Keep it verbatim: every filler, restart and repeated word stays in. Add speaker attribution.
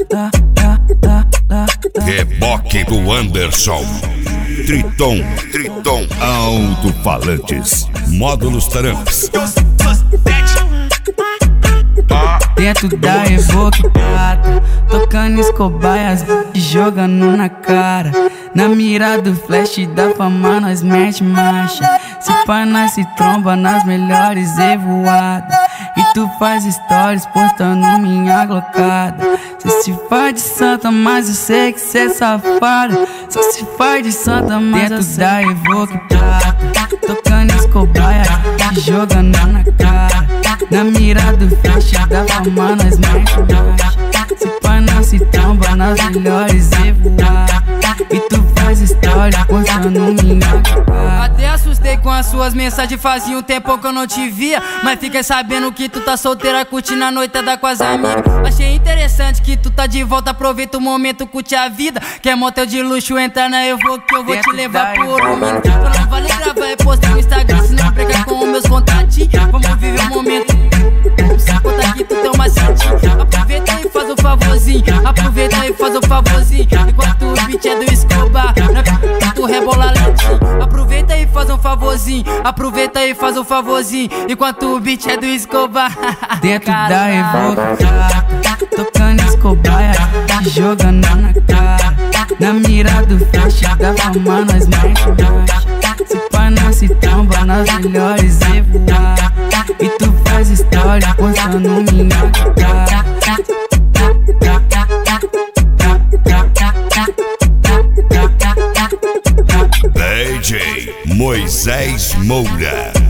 Speaker 1: Reboque do Anderson. Triton, Triton, alto-falantes, módulos tarantes.
Speaker 2: Dentro da Evoque prata, tocando escobaias e jogando na cara. Na mira do flash da fama nós mete marcha. Se pá nós se tromba nas melhores evoadas. E tu faz stories postando minha glocada. Cê se faz de santa, mas eu sei que cê é safada. Só se faz de santa, mas dentro da Evoque prata, tocando escobaia e jogando na cara. Na mira do flash da fama nós mete marcha. Se pá nós se tromba nas melhores evoadas. E tu faz história postando minha cara.
Speaker 3: Até assustei com as suas mensagens, fazia um tempo que eu não te via. Mas fiquei sabendo que tu tá solteira, curtindo a noitada com as amigas. Achei interessante que tu tá de volta, aproveita o momento, curte a vida. Quer motel de luxo, entra na Evoque que eu vou te levar por um minuto. Não vale gravar e postar no Instagram, se não breca com os meus contatinhos. Vamos viver o momento, se conta que tu tem uma sentinha. Aproveita e faz um favorzinho, aproveita e faz um favorzinho. Enquanto o beat é do Escobar, na tu rebola lentinho. Aproveita e faz um favorzinho, aproveita e faz um favorzinho. Enquanto o beat é do Escobar.
Speaker 2: Dentro da Evoque prata, tocando escobaia e jogando na cara. Na mira do flash da fama nós mete marcha. Se pá nós se tromba nas melhores evoadas. E tu faz história postando minha cara.
Speaker 1: D J Moisés Moura.